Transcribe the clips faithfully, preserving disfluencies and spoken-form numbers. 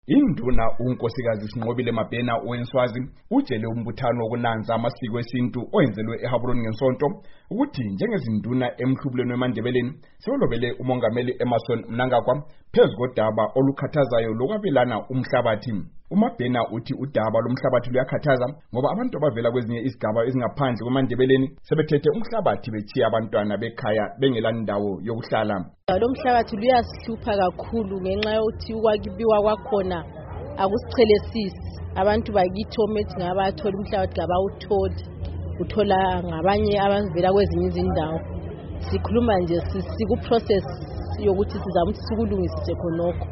Induna unkosikazi Sinqobile Mabhena oweNswazi utshele umbuthano wokunanza amasiko esintu oyenzelwe eHaburoni ngesonto ukuthi njengezinduna emhlubulweni weMandebeleni sebelobele umongameli Emmerson Mnangagwa phezu kodaba olukhathazayo lokwabelana umhlabathi. uMabhena uthi udaba lomhlabathi luyakhathaza ngoba abantu abavela kwezinye izigaba ezingaphandle kweMandebeleni sebethethe umhlabathi bechiya abantwana bekhaya bengelandawo yokuhlala. Lo mhlabathi luyasihlupha kakhulu ngenxa yokuthi ukwakibiwa kwakhona akusichelesisi. Abantu bakithi omethi ngabathola umhlabathi ngabawutholi, uthola ngabanye abavela kwezinye izindawo. Sikhuluma nje siku process yokuthi sizama ukuthi sikulungisise khonokho.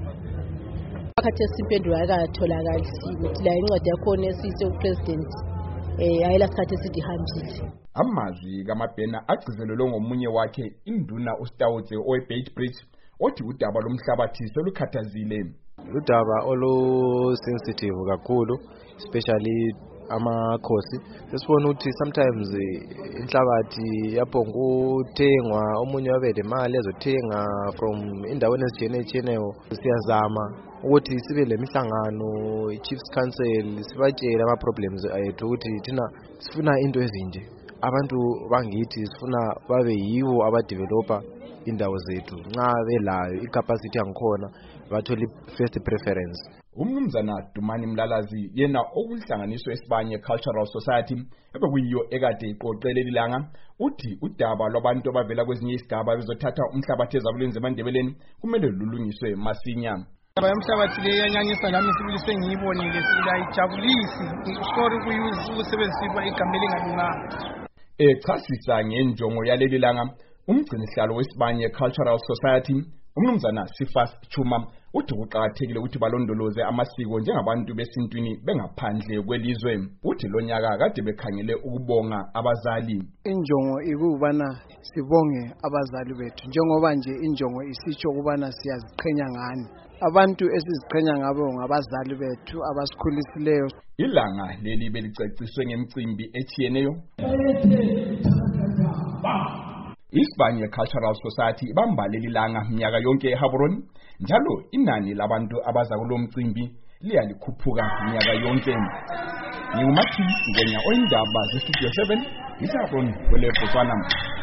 Akathe simpendulo akatholakala ukuthi la incwadi yakhona esise upresident eh ayela sikhathi sithi hambile. Amazwi kaMabhena agcizelelwe ngomunye wakhe induna uStawutse oweBeitbridge othi udaba lomhlabathi selukhathazile. Udaba olu sensitive kakhulu, especially amakhosi. Sesibona ukuthi sometimes inhlabathi yaphonguthengwa omunye wabe lemali ezothenga from indaweni ezitshiyeneyo. Siyazama ukuthi sibe lemihlangano i-Chiefs Council sibatshela ama problems ethu ukuthi thina sifuna into ezinje. Abantu bangithi sifuna babe yiwo abadeveloper indawo zethu. Nxa belayo icapacity yangikhona bathole first preference. Umnumzana Dumani Mlalazi yena okuhlanganiswe esibanye Cultural Society ebekuyiyo ekade iqoqele lilanga uthi udaba lwabantu abavela kwezinye izigaba bezothatha umhlabathi ezabuleni zeMandebeleni kumele lulungiswe masinya. Umhlabathi le yanyanyisa lami sibuliswe ngiyibonile singayijabulisi sorry kuyuza ukusebenzisa igama elingalunganga. Echasisa ngenjongo yaleli langa umgcinihlalo wesibanye Cultural Society umnumzana Sifas Chuma uthi kuqakathekile ukuthi balondoloze amasiko njengabantu besintwini bengaphandle kwelizwe. Uthi lonyaka kade bekhangele ukubonga abazali. Injongo ikubana sibonge abazali bethu njengoba nje injongo isitsho ukubana siyaziqhenya ngani. Abantu esiziqhenya ngabo ngabazali bethu abasikhulisileyo. Ilanga leli beliceciswe ngemicimbi etshiyeneyo. Isibanye Cultural Society ibamba leli langa minyaka yonke eHaburoni njalo inani labantu abaza kulo mcimbi liyalikhuphuka minyaka yonke. Ngiumathi ngenya oyindaba ze-Studio seven iHaburoni kwele Botswana.